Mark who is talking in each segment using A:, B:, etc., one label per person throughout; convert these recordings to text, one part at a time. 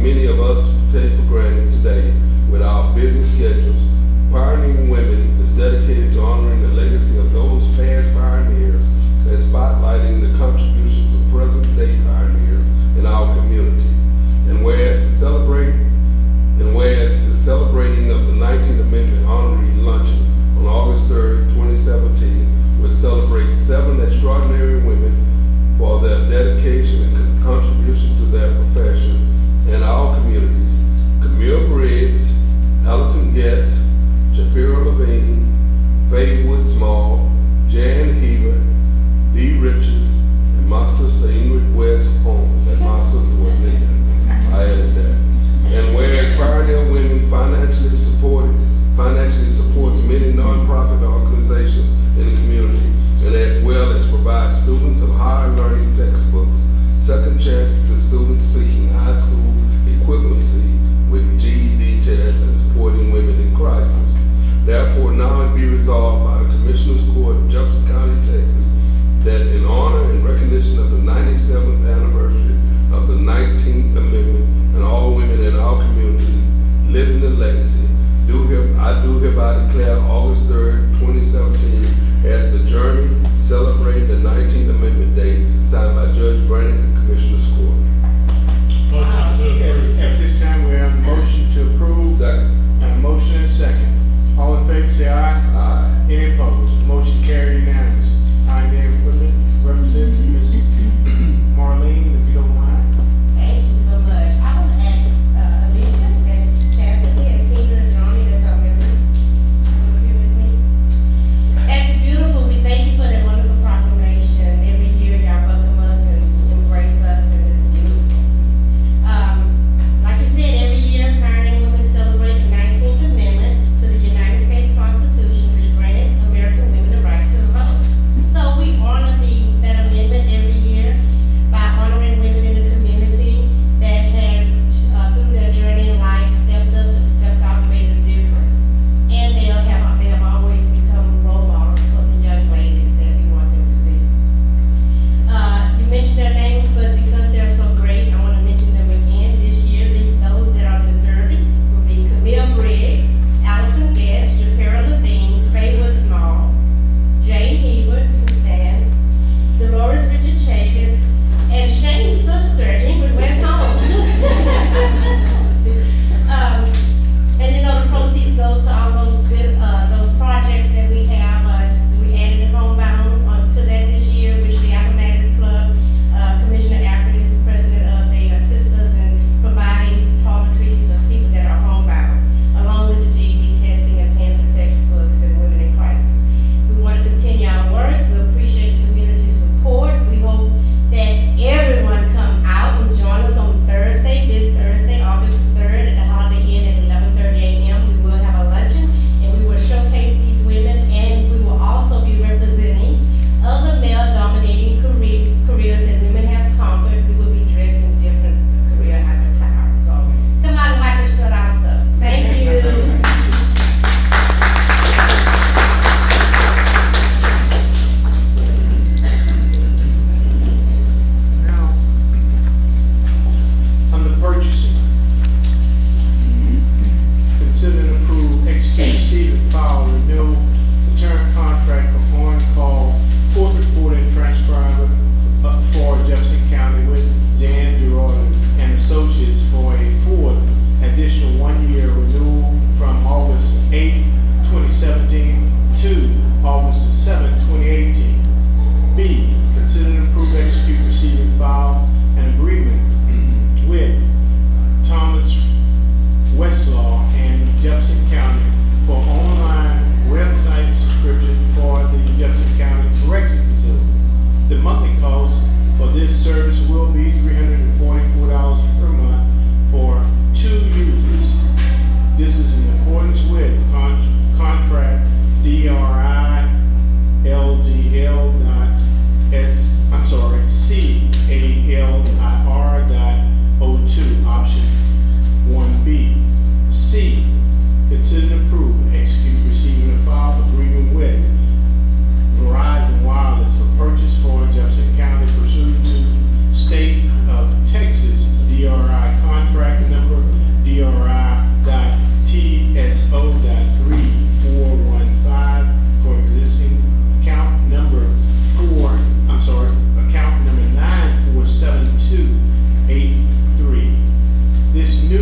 A: many of us take for granted today with our busy schedules, Pioneering Women is dedicated to honoring the legacy of those past pioneers and spotlighting the contributions of present-day pioneers in our community. And whereas the celebrating of the 19th Amendment honorary luncheon on August 3rd, 2017, will celebrate 7 extraordinary women for their dedication and contribution to their profession and our communities. Camille Briggs,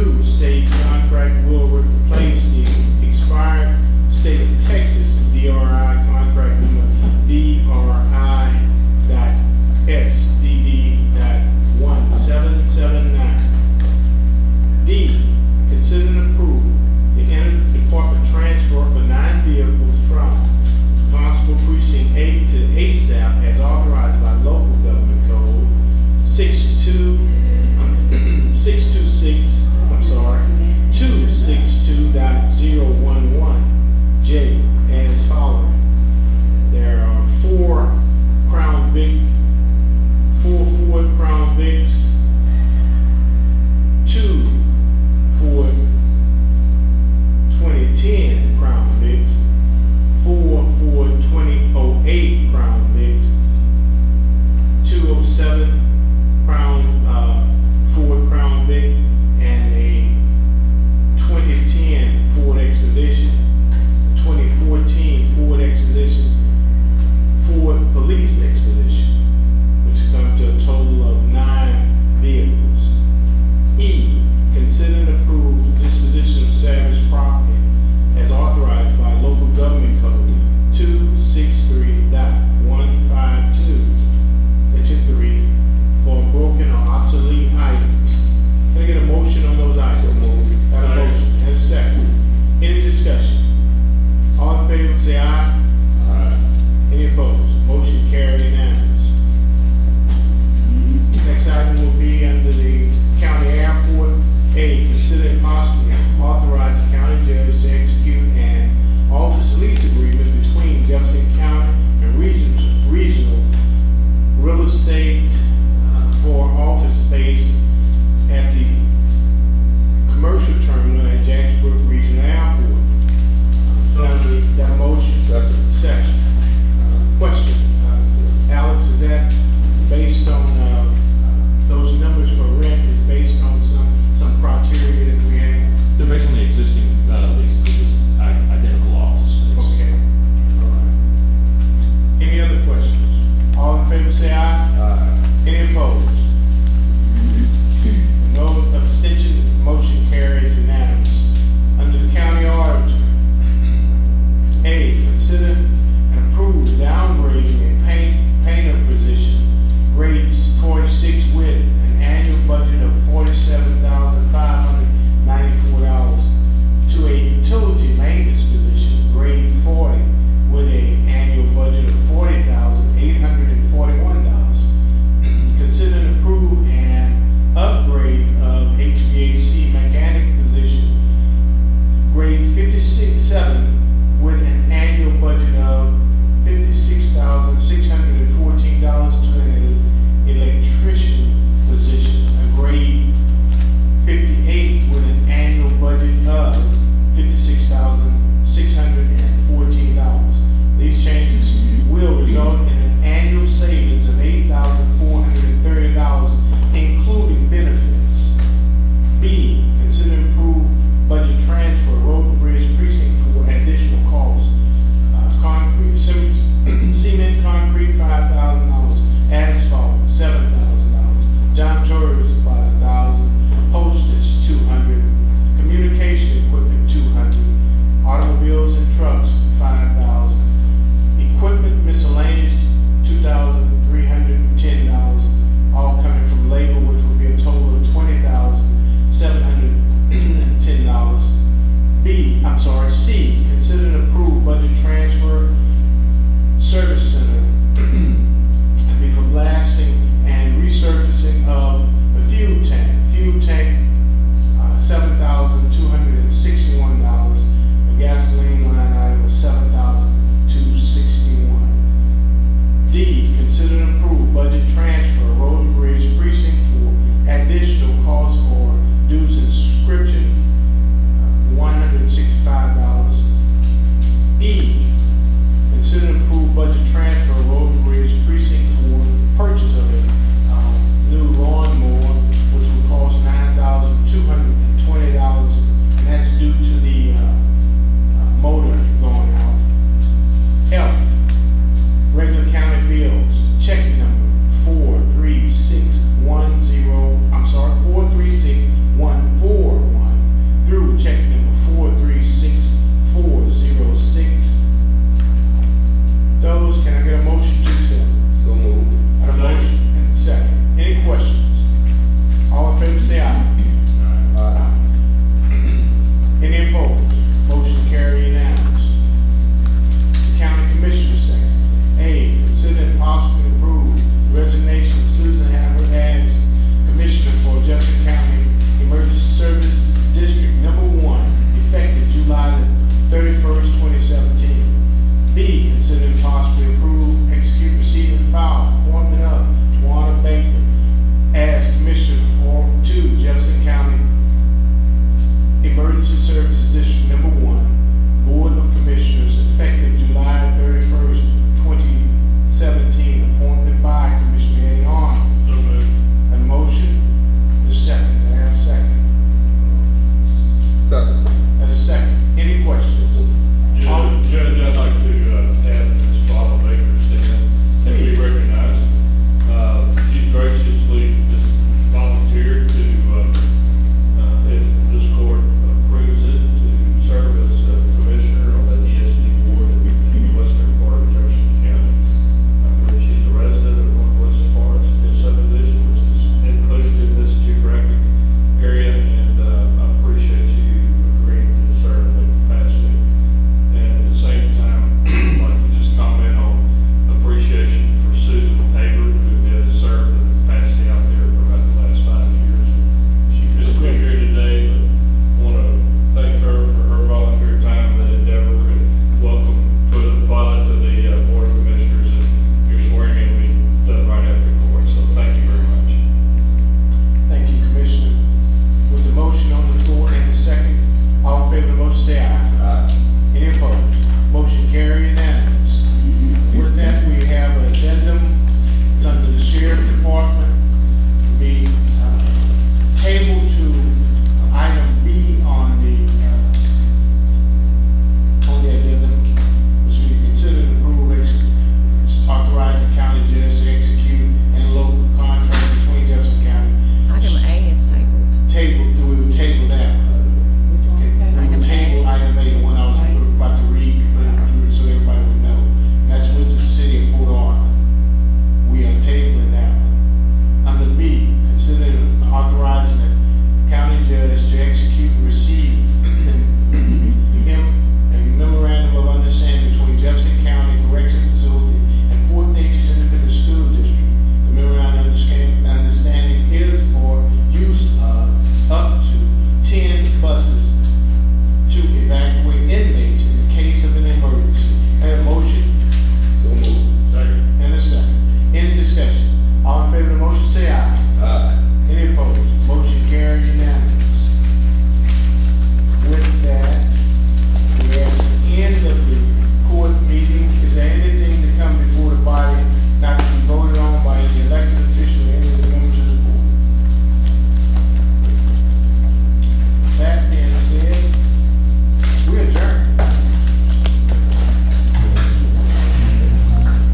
B: new state contract will replace the expired state of Texas DRI contract number DRI.SDD.1779. D, consider and approve the interdepartment transfer for 9 vehicles from Constable Precinct 8 to ASAP as authorized by local government code 262.011J as following. There are 4 Ford Crown Vics, 2 Ford 2010 Crown Vics, 4 Ford 2008 Crown Vics, 207 Ford Crown Vic, and a 2010 Ford Expedition, 2014 Ford Expedition, Ford Police Expedition, which comes to a total of 9 vehicles. E, consider and approve disposition of salvage property as authorized by local government code 263.152, section 3, for broken or obsolete items. Can I get a motion on those items? Got a motion and a second. Any discussion? All in favor say aye. Aye. Any opposed? Motion carried unanimous. Next item will be under the county airport. A, consider and possibly authorize